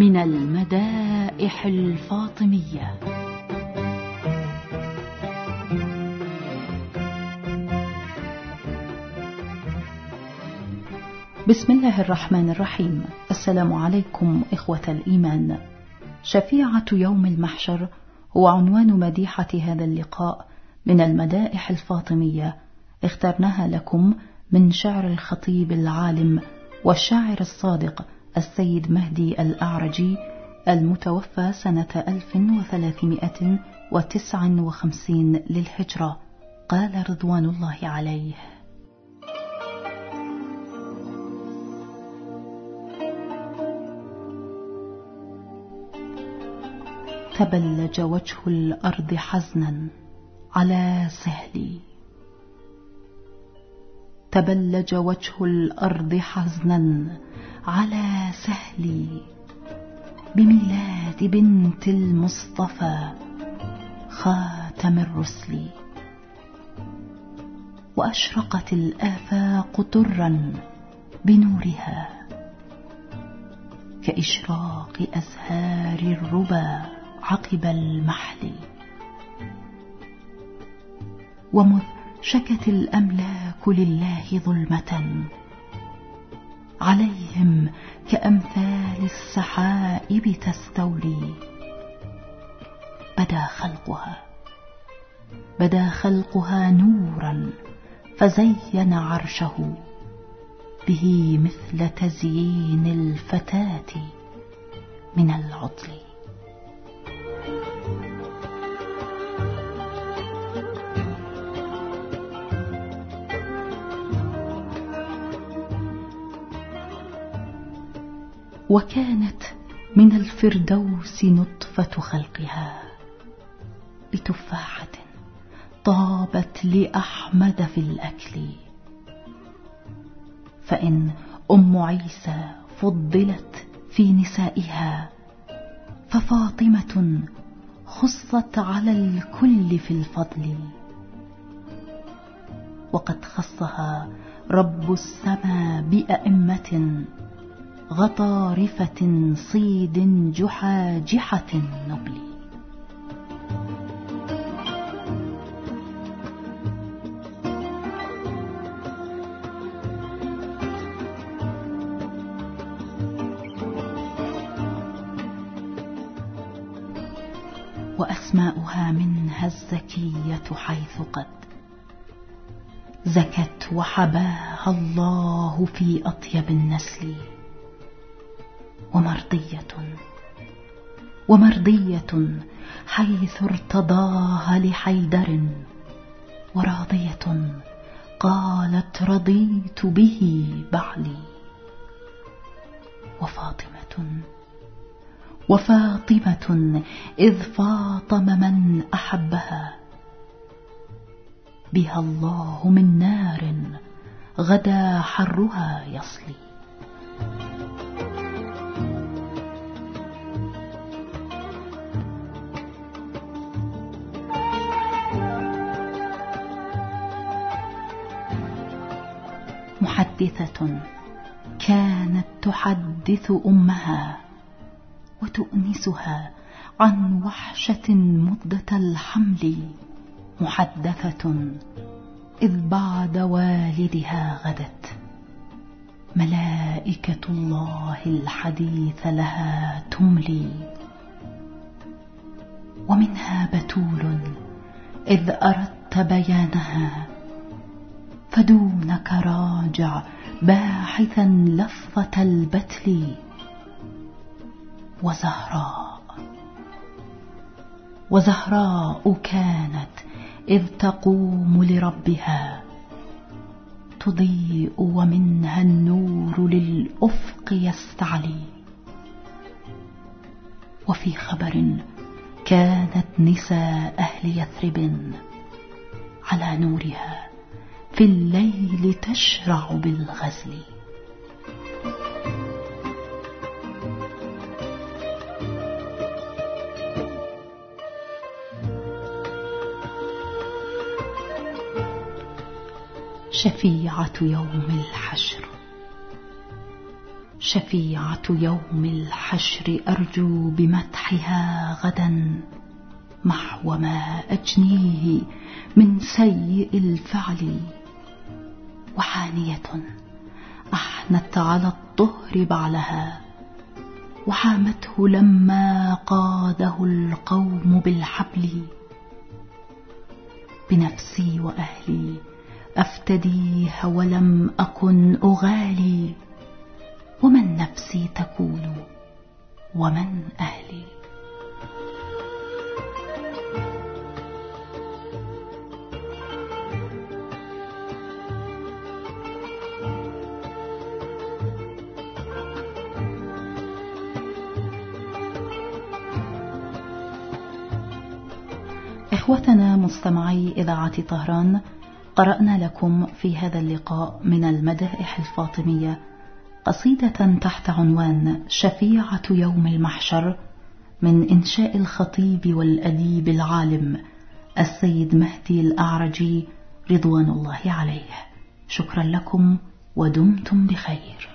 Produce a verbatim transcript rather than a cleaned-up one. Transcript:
من المدائح الفاطمية. بسم الله الرحمن الرحيم. السلام عليكم إخوة الإيمان. شفيعة يوم المحشر هو عنوان مديحة هذا اللقاء من المدائح الفاطمية، اخترناها لكم من شعر الخطيب العالم والشاعر الصادق السيد مهدي الأعرجي المتوفى سنة ألف وثلاثمائة وتسعة وخمسين للهجرة، قال رضوان الله عليه: تبلج وجه الأرض حزنا على سهلي، تبلج وجه الأرض حزنا على سهلي، بميلاد بنت المصطفى خاتم الرسل، وأشرقت الآفاق طرا بنورها كإشراق أزهار الربا عقب المحل. ومذ شكت الأملاك لله ظلمة عليهم كأمثال السحائب تستولي، بدا خلقها بدا خلقها نورا فزين عرشه به مثل تزيين الفتاة من العطل. وكانت من الفردوس نطفة خلقها بتفاحة طابت لأحمد في الأكل. فإن أم عيسى فضلت في نسائها، ففاطمة خصت على الكل في الفضل. وقد خصها رب السماء بأئمة غطارفة صيد جحاجحة نبل. وأسماؤها منها الزكية حيث قد زكت وحباها الله في أطيب النسل. ومرضية ومرضية حيث ارتضاها لحيدر، وراضية قالت رضيت به بعلي. وفاطمة وفاطمة إذ فاطم من أحبها، بها الله من نار غدا حرها يصلي. محدثة كانت تحدث أمها وتؤنسها عن وحشة مدة الحمل. محدثة إذ بعد والدها غدت ملائكة الله الحديث لها تملي. ومنها بتول إذ أردت بيانها، فدونك راجع باحثا لفظة البتل. وزهراء وزهراء كانت إذ تقوم لربها، تضيء ومنها النور للأفق يستعلي. وفي خبر كانت نساء أهل يثرب على نورها في الليل تشرع بالغزل. شفيعة يوم الحشر، شفيعة يوم الحشر أرجو بمدحها غدا محو ما أجنيه من سيء الفعل. وحانية أحنت على الطهر بعلها وحامته لما قاده القوم بالحبل. بنفسي وأهلي أفتديها ولم أكن أغالي ومن نفسي تكون ومن أهلي. إخوتنا مستمعي إذاعة طهران، قرأنا لكم في هذا اللقاء من المدائح الفاطمية قصيدة تحت عنوان شفيعة يوم المحشر من إنشاء الخطيب والأديب العالم السيد مهدي الأعرجي رضوان الله عليه. شكرا لكم ودمتم بخير.